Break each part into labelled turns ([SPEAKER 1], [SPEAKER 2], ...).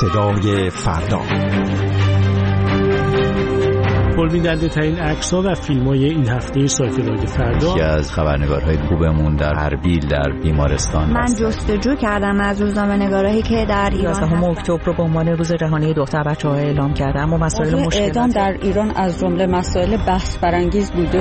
[SPEAKER 1] صدای فردا.
[SPEAKER 2] پربیننده ترین عکس‌ها و فیلم‌های این هفته سایت رادیو فردا.
[SPEAKER 3] یکی از خبرنگارهای خوبمون در اربیل در بیمارستان.
[SPEAKER 4] من جستجو کردم از روزنامه‌نگارایی که در ایران
[SPEAKER 5] 11 اکتبر رو به عنوان روز جهانی دختر بچه‌ها اعلام کردن. اما مسائل مشکل
[SPEAKER 6] اعدام در ایران از جمله مسائل بحث برانگیز بوده.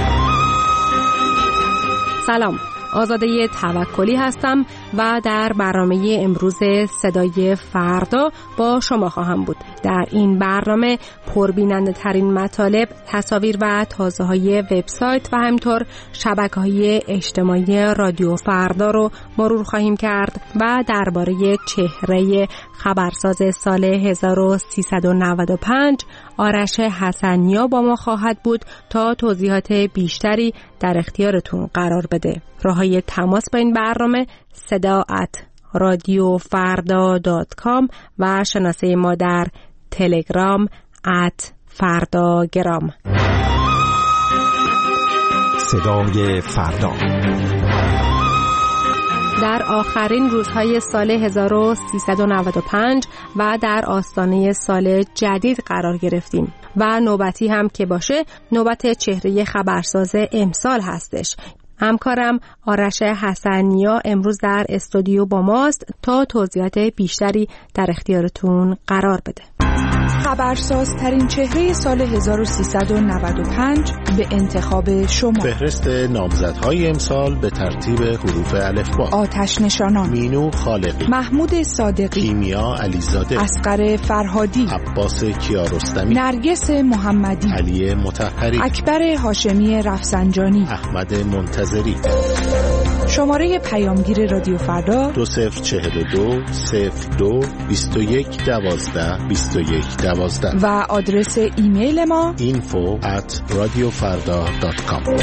[SPEAKER 7] سلام، آزاده توکلی هستم و در برنامه امروز صدای فردا با شما خواهم بود. در این برنامه پربیننده ترین مطالب، تصاویر و تازه های وبسایت و همینطور شبکه‌های اجتماعی رادیو فردا رو مرور خواهیم کرد و درباره چهره خبرساز سال 1395 آرش حسنیا با ما خواهد بود تا توضیحات بیشتری در اختیارتون قرار بده. راههای تماس با این برنامه sada@radiofarda.com و شناسه ما در تلگرام @فردا-گرام.
[SPEAKER 1] صدای فردا.
[SPEAKER 7] در آخرین روزهای سال 1395 و در آستانه سال جدید قرار گرفتیم و نوبتی هم که باشه نوبت چهره خبرساز امسال هستش. همکارم آرش حسنیا امروز در استودیو با ماست تا توضیحات بیشتری در اختیارتون قرار بده.
[SPEAKER 8] خبرساز ترین چهره سال 1395 به انتخاب شما.
[SPEAKER 9] فهرست نامزدهای امسال به ترتیب حروف الفبا:
[SPEAKER 8] آتش نشانان،
[SPEAKER 9] مینو خالقی،
[SPEAKER 8] محمود صادقی،
[SPEAKER 9] کیمیا علیزاده،
[SPEAKER 8] اصغر فرهادی،
[SPEAKER 9] عباس کیارستمی،
[SPEAKER 8] نرگس محمدی،
[SPEAKER 9] علی مطهری،
[SPEAKER 8] اکبر هاشمی رفسنجانی،
[SPEAKER 9] احمد منتظری.
[SPEAKER 8] شماره پیامگیر رادیو فردا
[SPEAKER 9] 2042 02 21 12 21 12
[SPEAKER 8] و آدرس ایمیل ما
[SPEAKER 9] info@radiofarda.com.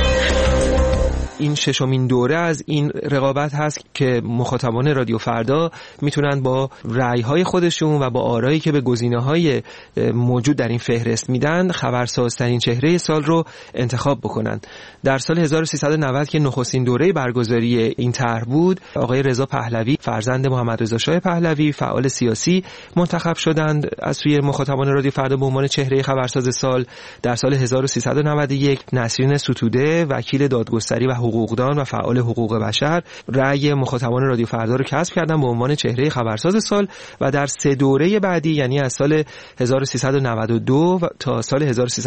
[SPEAKER 10] این ششمین دوره از این رقابت هست که مخاطبان رادیو فردا میتونن با رأی‌های خودشون و با آرایی که به گزینه‌های موجود در این فهرست میدن خبرسازترین چهره سال رو انتخاب بکنن. در سال 1390 که نخستین دوره برگزاری این طرح بود، آقای رضا پهلوی فرزند محمد رضا شاه پهلوی فعال سیاسی منتخب شدند از سوی مخاطبان رادیو فردا به عنوان چهره خبرساز سال. در سال 1391 نسرین ستوده وکیل دادگستری و حقوقدان و فعال حقوق بشر رأی مخاطبان رادیو فردا رو کسب کردن به عنوان چهره خبرساز سال و در سه دوره بعدی یعنی از سال 1392 تا سال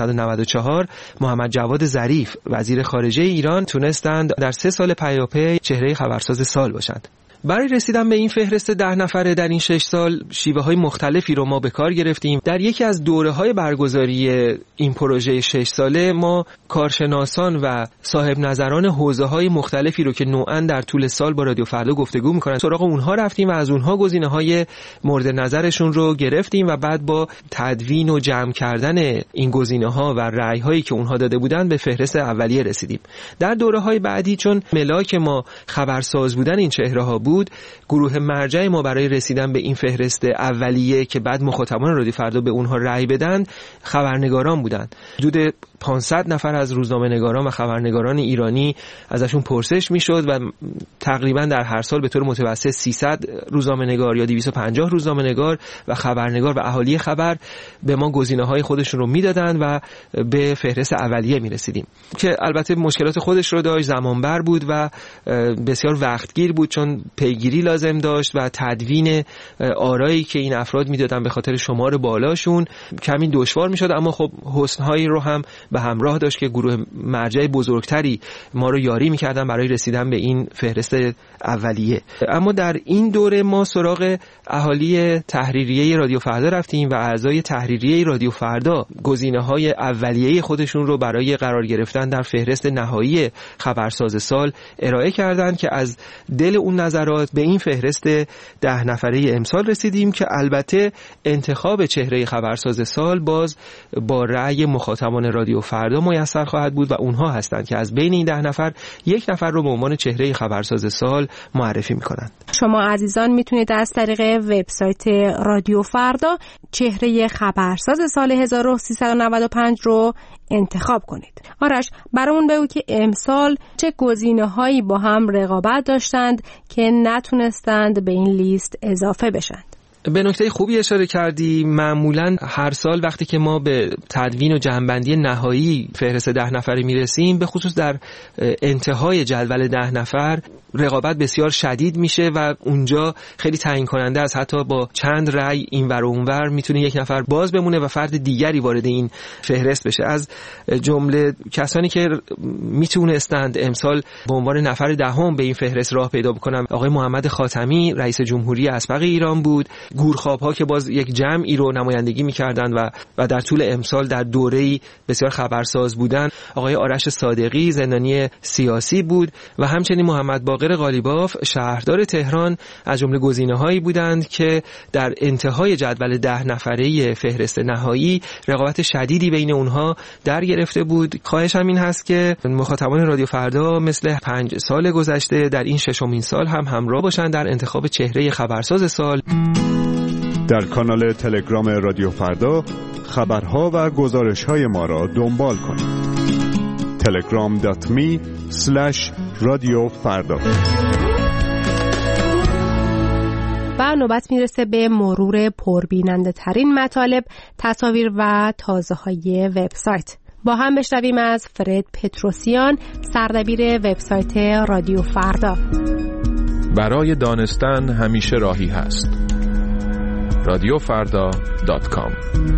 [SPEAKER 10] 1394 محمد جواد ظریف وزیر خارجه ایران تونستند در 3 سال پیاپی چهره خبرساز سال باشند. برای رسیدن به این فهرست 10 نفره در این 6 سال شیوه‌های مختلفی رو ما به کار گرفتیم. در یکی از دوره‌های برگزاری این پروژه 6 ساله ما کارشناسان و صاحب نظران حوزه‌های مختلفی رو که نوعاً در طول سال با رادیو فردا گفتگو می‌کنن سراغ اونها رفتیم و از اونها گزینه‌های مورد نظرشون رو گرفتیم و بعد با تدوین و جمع کردن این گزینه‌ها و رأی‌هایی که اونها داده بودن به فهرست اولیه رسیدیم. در دوره‌های بعدی چون ملاک ما خبرساز بودن این چهره‌ها بود، گروه مرجع ما برای رسیدن به این فهرست اولیه که بعد مخاطبان رادیو فردا به اونها رأی بدن خبرنگاران بودند. حدود 500 نفر از روزنامه‌نگاران و خبرنگاران ایرانی ازشون پرسش میشد و تقریبا در هر سال به طور متوسط 300 روزنامه‌نگار یا 250 روزنامه‌نگار و خبرنگار و اهالی خبر به ما گزینه‌های خودشون رو میدادن و به فهرست اولیه میرسیدیم که البته مشکلات خودش رو داشت، زمانبر بود و بسیار وقتگیر بود چون پیگیری لازم داشت و تدوین آرایی که این افراد میدادن به خاطر شمار بالاشون کمی دشوار میشد، اما خب حسن‌هایی رو هم به همراه داشت که گروه مرجع بزرگتری ما رو یاری میکردن برای رسیدن به این فهرست اولیه. اما در این دوره ما سراغ اهالی تحریریه رادیو فردا رفتیم و اعضای تحریریه رادیو فردا گزینه‌های اولیه خودشون رو برای قرار گرفتن در فهرست نهایی خبرساز سال ارائه کردند که از دل اون نظرات به این فهرست 10 نفره امسال رسیدیم که البته انتخاب چهره خبرساز سال باز با رأی مخاطبان رادیو فردا میسر خواهد بود و اونها هستند که از بین این 10 نفر 1 نفر رو به عنوان چهره خبرساز سال معرفی میکنند.
[SPEAKER 7] شما عزیزان میتونید از طریق وبسایت رادیو فردا چهره خبرساز سال 1395 رو انتخاب کنید. آرش برامون بگو که امسال چه گزینه‌هایی با هم رقابت داشتند که نتونستند به این لیست اضافه بشند.
[SPEAKER 10] به نکته خوبی اشاره کردی. معمولا هر سال وقتی که ما به تدوین و جمع‌بندی نهایی فهرست 10 نفره میرسیم، به خصوص در انتهای جدول 10 نفر رقابت بسیار شدید میشه و اونجا خیلی تعیین کننده است. حتی با چند رأی اینور و اونور میتونه یک نفر باز بمونه و فرد دیگری وارد این فهرست بشه. از جمله کسانی که میتونستند امسال به عنوان نفر دهم به این فهرست راه پیدا بکنن، آقای محمد خاتمی رئیس جمهوری اسبق ایران بود. گورخواب‌ها که باز یک جمعی رو نمایندگی می‌کردند و در طول امسال در دوره‌ای بسیار خبرساز بودند. آقای آرش صادقی زندانی سیاسی بود و همچنین محمد باقر قالیباف شهردار تهران از جمله گزینه‌هایی بودند که در انتهای جدول 10 نفره فهرست نهایی رقابت شدیدی بین اونها در گرفته بود. خواهشم این هست که مخاطبان رادیو فردا مثل 5 سال گذشته در این 6مین سال هم همراه باشند در انتخاب چهره خبرساز سال.
[SPEAKER 11] در کانال تلگرام رادیو فردا خبرها و گزارش‌های ما را دنبال کنید. telegram.me/radiofarda.
[SPEAKER 7] و نوبت میرسه به مرور پربیننده ترین مطالب، تصاویر و تازه‌های وبسایت. با هم بشنویم از فرد پتروسیان، سردبیر وبسایت رادیو فردا.
[SPEAKER 12] برای دانستن همیشه راهی هست. radiofarda.com.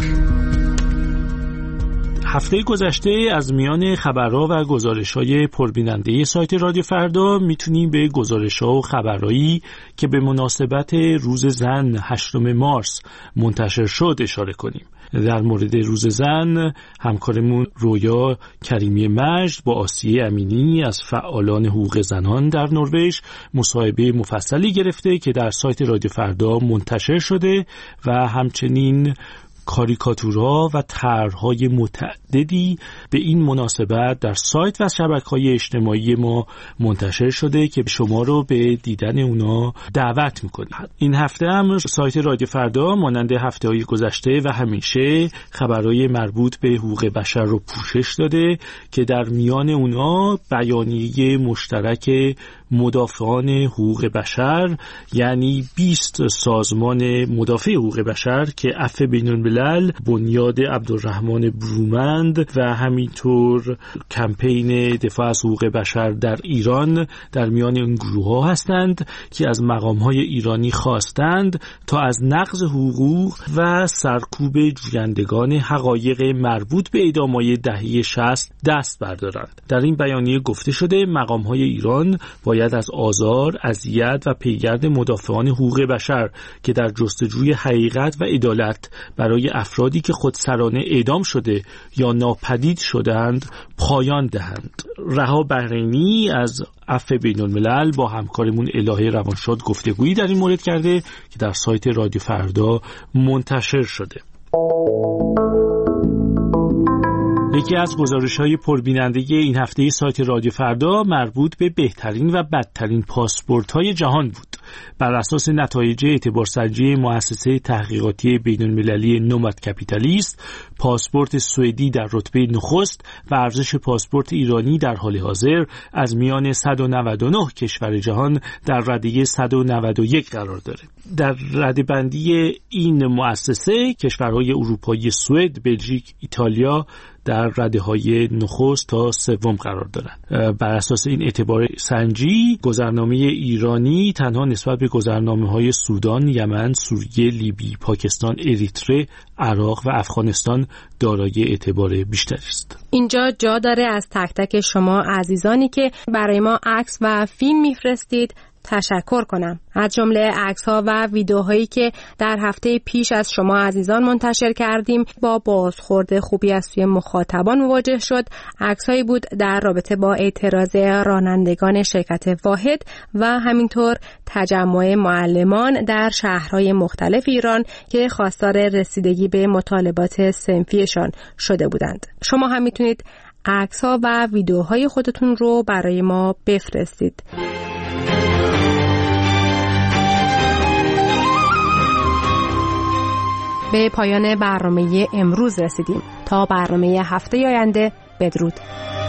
[SPEAKER 2] هفته گذشته از میان خبرها و گزارش‌های پربیننده سایت رادیو فردا میتونیم به گزارش‌ها و خبرهایی که به مناسبت روز زن 8 مارس منتشر شد اشاره کنیم. در مورد روز زن همکارمون رویا کریمی مجد با آسیه امینی از فعالان حقوق زنان در نروژ مصاحبه مفصلی گرفته که در سایت رادیو فردا منتشر شده و همچنین کاریکاتورها و طرح‌های متعددی به این مناسبت در سایت و شبکه‌های اجتماعی ما منتشر شده که شما رو به دیدن اونا دعوت می‌کنیم. این هفته هم سایت رادیو فردا مانند هفته‌های گذشته و همیشه خبرهای مربوط به حقوق بشر رو پوشش داده که در میان اونا بیانیه مشترک مدافعان حقوق بشر، یعنی 20 سازمان مدافع حقوق بشر که عفو بین‌الملل، بنیاد عبدالرحمن برومند و همینطور کمپین دفاع از حقوق بشر در ایران در میان این گروه‌ها هستند که از مقام‌های ایرانی خواستند تا از نقض حقوق و سرکوب جویندگان حقایق مربوط به اعدام‌های دهه 60 دست بردارند. در این بیانیه گفته شده مقام‌های ایران باید از آزار، اذیت و پیگرد مدافعان حقوق بشر که در جستجوی حقیقت و عدالت برای افرادی که خودسرانه اعدام شده یا ناپدید شدند پایان دهند. رها بحرینی از عفو بین‌الملل با همکارمون الهه روانشاد گفتگویی در این مورد کرده که در سایت رادیو فردا منتشر شده. یکی از گزارش‌های پربیننده این هفته سایت رادیو فردا مربوط به بهترین و بدترین پاسپورت‌های جهان بود. بر اساس نتایج اعتبارسنجی مؤسسه تحقیقاتی بین‌المللی نوماد کپیتالیست، پاسپورت سوئدی در رتبه نخست و ارزش پاسپورت ایرانی در حال حاضر از میان 199 کشور جهان در رده 191 قرار داره. در رده‌بندی این مؤسسه کشورهای اروپایی سوئد، بلژیک، ایتالیا در رده‌های نخست تا سوم قرار دارند. بر اساس این اعتبار سنجی گذرنامه ایرانی تنها نسبت به گذرنامه‌های سودان، یمن، سوریه، لیبی، پاکستان، اریتره، عراق و افغانستان دارای اعتبار بیشتری است.
[SPEAKER 7] اینجا جا داره از تک تک شما عزیزانی که برای ما عکس و فیلم میفرستید تشکر کنم. از جمله عکس‌ها و ویدیوهایی که در هفته پیش از شما عزیزان منتشر کردیم با بازخورد خوبی از سوی مخاطبان مواجه شد. عکس‌هایی بود در رابطه با اعتراض رانندگان شرکت واحد و همینطور تجمع معلمان در شهرهای مختلف ایران که خواستار رسیدگی به مطالبات صنفیشان شده بودند. شما هم میتونید عکس‌ها و ویدیوهای خودتون رو برای ما بفرستید. به پایان برنامه امروز رسیدیم. تا برنامه هفته آینده بدرود.